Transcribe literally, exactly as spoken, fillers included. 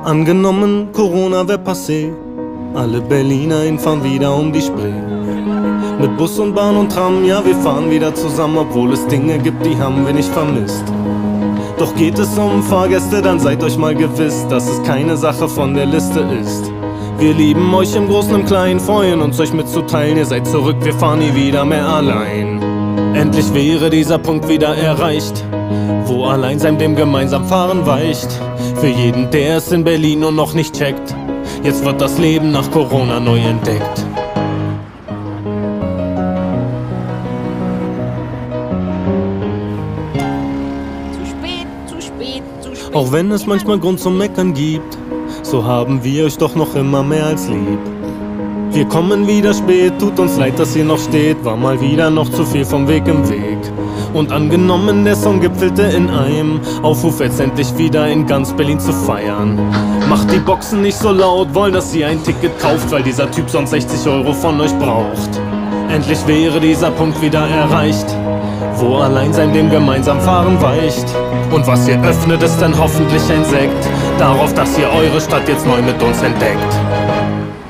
Angenommen, Corona wär passé, alle BerlinerInnen fahren wieder um die Spree. Mit Bus und Bahn und Tram, ja wir fahren wieder zusammen, obwohl es Dinge gibt, die haben wir nicht vermisst. Doch geht es um Fahrgäste, dann seid euch mal gewiss, dass es keine Sache von der Liste ist. Wir lieben euch im Großen und im Kleinen, freuen uns euch mitzuteilen, ihr seid zurück, wir fahren nie wieder mehr allein. Endlich wäre dieser Punkt wieder erreicht, wo Alleinsein dem gemeinsam Fahren weicht. Für jeden, der es in Berlin nur noch nicht checkt, jetzt wird das Leben nach Corona neu entdeckt. Zu spät, zu spät, zu spät. Auch wenn es manchmal Grund zum Meckern gibt, so haben wir euch doch noch immer mehr als lieb. Wir kommen wieder spät, tut uns leid, dass ihr noch steht, war mal wieder noch zu viel vom Weg im Weg. Und angenommen, der Song gipfelte in einem Aufruf, jetzt endlich wieder in ganz Berlin zu feiern. Macht die Boxen nicht so laut, wollen, dass ihr ein Ticket kauft, weil dieser Typ sonst sechzig Euro von euch braucht. Endlich wäre dieser Punkt wieder erreicht, wo Alleinsein dem gemeinsam Fahren weicht. Und was ihr öffnet, ist dann hoffentlich ein Sekt darauf, dass ihr eure Stadt jetzt neu mit uns entdeckt.